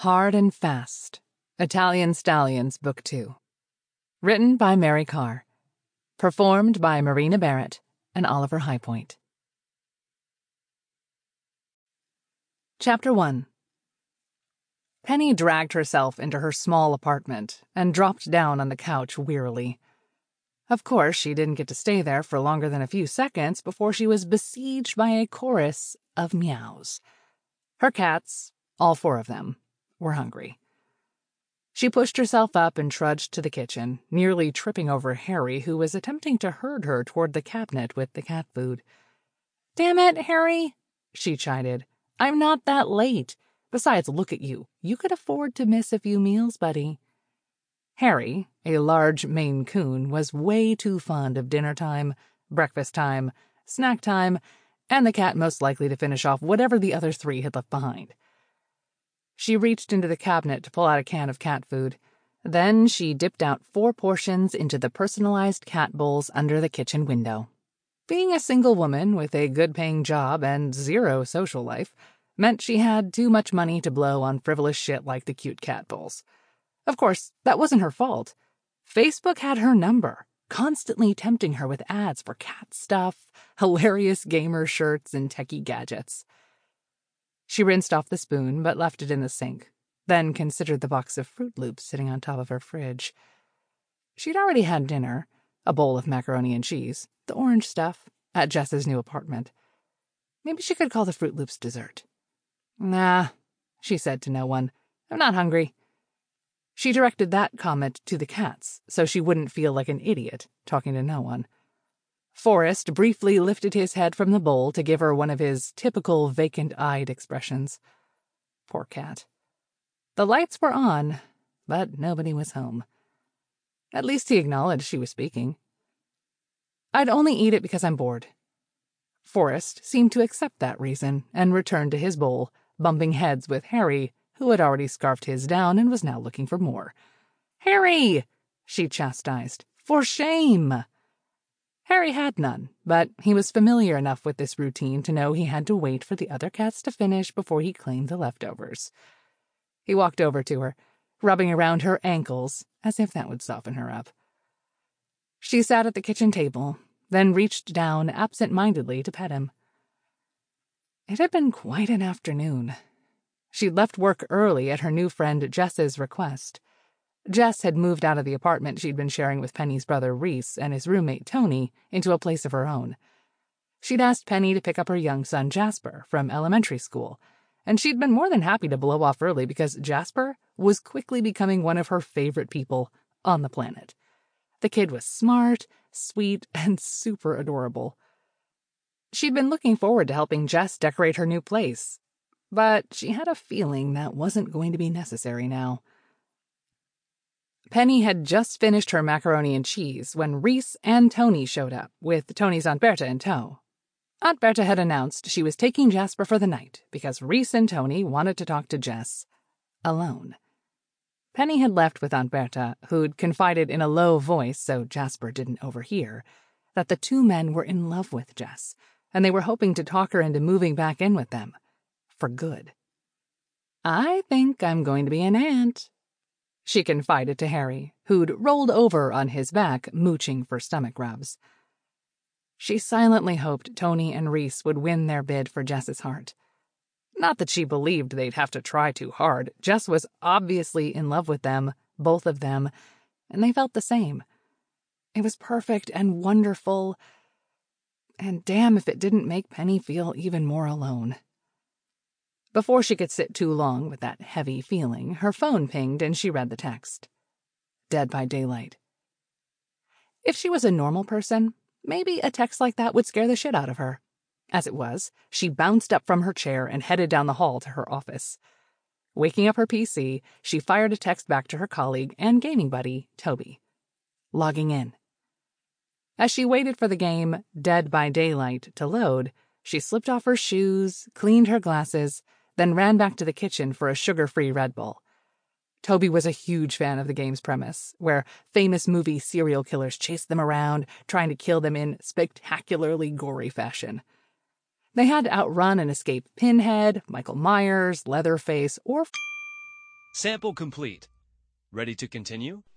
Hard and Fast, Italian Stallions, Book 2. Written by Mary Carr. Performed by Marina Barrett and Oliver Highpoint. Chapter 1. Penny dragged herself into her small apartment and dropped down on the couch wearily. Of course, she didn't get to stay there for longer than a few seconds before she was besieged by a chorus of meows. Her cats, all 4 of them, were hungry. She pushed herself up and trudged to the kitchen, nearly tripping over Harry, who was attempting to herd her toward the cabinet with the cat food. "Damn it, Harry," she chided. "I'm not that late. Besides, look at you. You could afford to miss a few meals, buddy." Harry, a large Maine Coon, was way too fond of dinner time, breakfast time, snack time, and the cat most likely to finish off whatever the other 3 had left behind. She reached into the cabinet to pull out a can of cat food. Then she dipped out 4 portions into the personalized cat bowls under the kitchen window. Being a single woman with a good-paying job and 0 social life meant she had too much money to blow on frivolous shit like the cute cat bowls. Of course, that wasn't her fault. Facebook had her number, constantly tempting her with ads for cat stuff, hilarious gamer shirts, and techie gadgets. She rinsed off the spoon, but left it in the sink, then considered the box of Fruit Loops sitting on top of her fridge. She'd already had dinner, a bowl of macaroni and cheese, the orange stuff, at Jess's new apartment. Maybe she could call the Fruit Loops dessert. "Nah," she said to no one. "I'm not hungry." She directed that comment to the cats, so she wouldn't feel like an idiot talking to no one. Forrest briefly lifted his head from the bowl to give her one of his typical vacant-eyed expressions. Poor cat. The lights were on, but nobody was home. At least he acknowledged she was speaking. "I'd only eat it because I'm bored." Forrest seemed to accept that reason and returned to his bowl, bumping heads with Harry, who had already scarfed his down and was now looking for more. "Harry!" she chastised. "For shame!" Harry had none, but he was familiar enough with this routine to know he had to wait for the other cats to finish before he claimed the leftovers. He walked over to her, rubbing around her ankles as if that would soften her up. She sat at the kitchen table, then reached down absent-mindedly to pet him. It had been quite an afternoon. She'd left work early at her new friend Jess's request. Jess had moved out of the apartment she'd been sharing with Penny's brother Reese and his roommate Tony into a place of her own. She'd asked Penny to pick up her young son Jasper from elementary school, and she'd been more than happy to blow off early because Jasper was quickly becoming one of her favorite people on the planet. The kid was smart, sweet, and super adorable. She'd been looking forward to helping Jess decorate her new place, but she had a feeling that wasn't going to be necessary now. Penny had just finished her macaroni and cheese when Reese and Tony showed up, with Tony's Aunt Berta in tow. Aunt Berta had announced she was taking Jasper for the night because Reese and Tony wanted to talk to Jess alone. Penny had left with Aunt Berta, who'd confided in a low voice so Jasper didn't overhear, that the 2 men were in love with Jess, and they were hoping to talk her into moving back in with them. For good. "I think I'm going to be an aunt," she confided to Harry, who'd rolled over on his back, mooching for stomach rubs. She silently hoped Tony and Reese would win their bid for Jess's heart. Not that she believed they'd have to try too hard. Jess was obviously in love with them, both of them, and they felt the same. It was perfect and wonderful, and damn if it didn't make Penny feel even more alone. Before she could sit too long with that heavy feeling, her phone pinged and she read the text. Dead by daylight. If she was a normal person, maybe a text like that would scare the shit out of her. As it was, she bounced up from her chair and headed down the hall to her office. Waking up her PC, she fired a text back to her colleague and gaming buddy, Toby. Logging in. As she waited for the game, Dead by Daylight, to load, she slipped off her shoes, cleaned her glasses, then ran back to the kitchen for a sugar-free Red Bull. Toby was a huge fan of the game's premise, where famous movie serial killers chased them around, trying to kill them in spectacularly gory fashion. They had to outrun and escape Pinhead, Michael Myers, Leatherface, or Sample complete. Ready to continue?